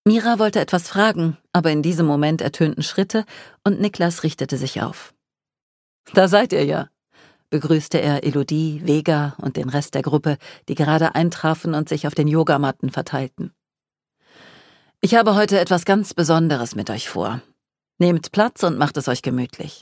Mira wollte etwas fragen, aber in diesem Moment ertönten Schritte und Niklas richtete sich auf. »Da seid ihr ja«, begrüßte er Elodie, Vega und den Rest der Gruppe, die gerade eintrafen und sich auf den Yogamatten verteilten. »Ich habe heute etwas ganz Besonderes mit euch vor. Nehmt Platz und macht es euch gemütlich.«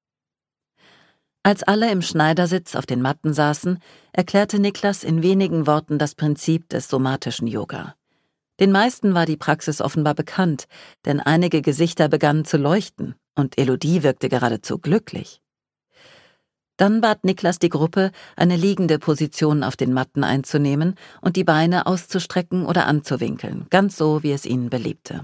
Als alle im Schneidersitz auf den Matten saßen, erklärte Niklas in wenigen Worten das Prinzip des somatischen Yoga. Den meisten war die Praxis offenbar bekannt, denn einige Gesichter begannen zu leuchten und Elodie wirkte geradezu glücklich. Dann bat Niklas die Gruppe, eine liegende Position auf den Matten einzunehmen und die Beine auszustrecken oder anzuwinkeln, ganz so, wie es ihnen beliebte.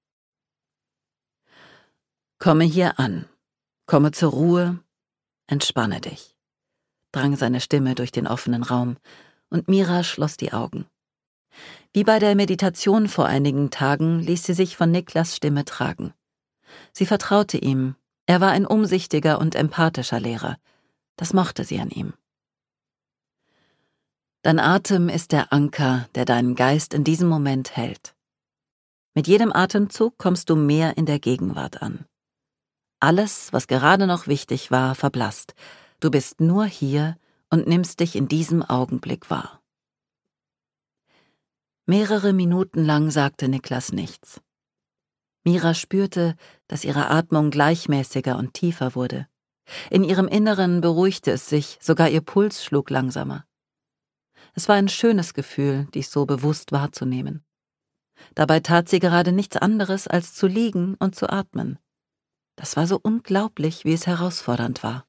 »Komme hier an, komme zur Ruhe, entspanne dich«, drang seine Stimme durch den offenen Raum, und Mira schloss die Augen. Wie bei der Meditation vor einigen Tagen ließ sie sich von Niklas Stimme tragen. Sie vertraute ihm, er war ein umsichtiger und empathischer Lehrer. Das mochte sie an ihm. Dein Atem ist der Anker, der deinen Geist in diesem Moment hält. Mit jedem Atemzug kommst du mehr in der Gegenwart an. Alles, was gerade noch wichtig war, verblasst. Du bist nur hier und nimmst dich in diesem Augenblick wahr. Mehrere Minuten lang sagte Niklas nichts. Mira spürte, dass ihre Atmung gleichmäßiger und tiefer wurde. In ihrem Inneren beruhigte es sich, sogar ihr Puls schlug langsamer. Es war ein schönes Gefühl, dies so bewusst wahrzunehmen. Dabei tat sie gerade nichts anderes, als zu liegen und zu atmen. Das war so unglaublich, wie es herausfordernd war.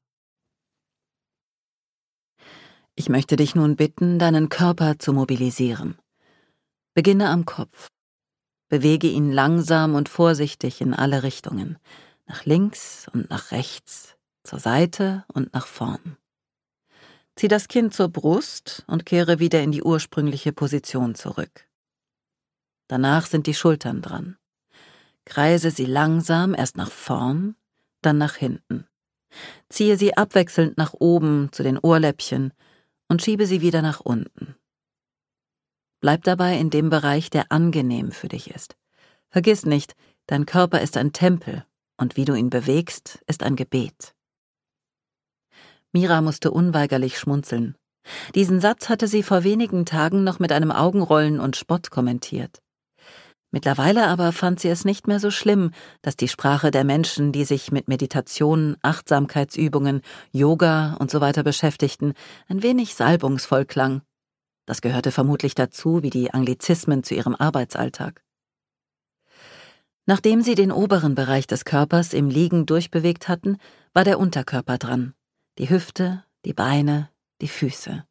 Ich möchte dich nun bitten, deinen Körper zu mobilisieren. Beginne am Kopf. Bewege ihn langsam und vorsichtig in alle Richtungen, nach links und nach rechts, zur Seite und nach vorn. Zieh das Kinn zur Brust und kehre wieder in die ursprüngliche Position zurück. Danach sind die Schultern dran. Kreise sie langsam erst nach vorn, dann nach hinten. Ziehe sie abwechselnd nach oben zu den Ohrläppchen und schiebe sie wieder nach unten. Bleib dabei in dem Bereich, der angenehm für dich ist. Vergiss nicht, dein Körper ist ein Tempel und wie du ihn bewegst, ist ein Gebet. Mira musste unweigerlich schmunzeln. Diesen Satz hatte sie vor wenigen Tagen noch mit einem Augenrollen und Spott kommentiert. Mittlerweile aber fand sie es nicht mehr so schlimm, dass die Sprache der Menschen, die sich mit Meditation, Achtsamkeitsübungen, Yoga und so weiter beschäftigten, ein wenig salbungsvoll klang. Das gehörte vermutlich dazu, wie die Anglizismen zu ihrem Arbeitsalltag. Nachdem sie den oberen Bereich des Körpers im Liegen durchbewegt hatten, war der Unterkörper dran. Die Hüfte, die Beine, die Füße.